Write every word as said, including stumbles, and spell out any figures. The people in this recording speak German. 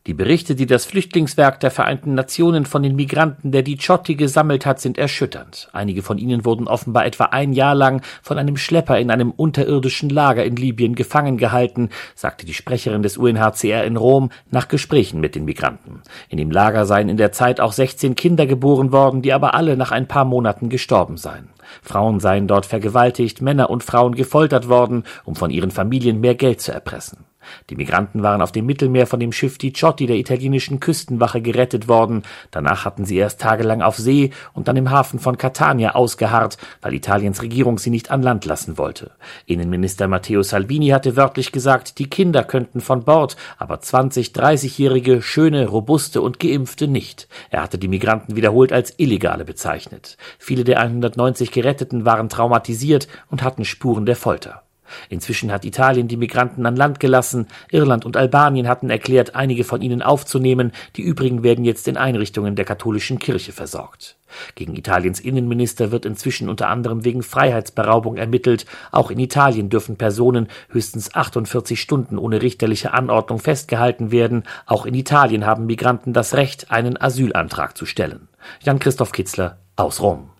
Die Berichte, die das Flüchtlingswerk der Vereinten Nationen von den Migranten der Diciotti gesammelt hat, sind erschütternd. Einige von ihnen wurden offenbar etwa ein Jahr lang von einem Schlepper in einem unterirdischen Lager in Libyen gefangen gehalten, sagte die Sprecherin des U N H C R in Rom nach Gesprächen mit den Migranten. In dem Lager seien in der Zeit auch sechzehn Kinder geboren worden, die aber alle nach ein paar Monaten gestorben seien. Frauen seien dort vergewaltigt, Männer und Frauen gefoltert worden, um von ihren Familien mehr Geld zu erpressen. Die Migranten waren auf dem Mittelmeer von dem Schiff Diciotti der italienischen Küstenwache gerettet worden. Danach hatten sie erst tagelang auf See und dann im Hafen von Catania ausgeharrt, weil Italiens Regierung sie nicht an Land lassen wollte. Innenminister Matteo Salvini hatte wörtlich gesagt, die Kinder könnten von Bord, aber zwanzig-, dreißigjährige, schöne, robuste und Geimpfte nicht. Er hatte die Migranten wiederholt als Illegale bezeichnet. Viele der hundertneunzig Geretteten waren traumatisiert und hatten Spuren der Folter. Inzwischen hat Italien die Migranten an Land gelassen. Irland und Albanien hatten erklärt, einige von ihnen aufzunehmen. Die übrigen werden jetzt in Einrichtungen der katholischen Kirche versorgt. Gegen Italiens Innenminister wird inzwischen unter anderem wegen Freiheitsberaubung ermittelt. Auch in Italien dürfen Personen höchstens achtundvierzig Stunden ohne richterliche Anordnung festgehalten werden. Auch in Italien haben Migranten das Recht, einen Asylantrag zu stellen. Jan-Christoph Kitzler aus Rom.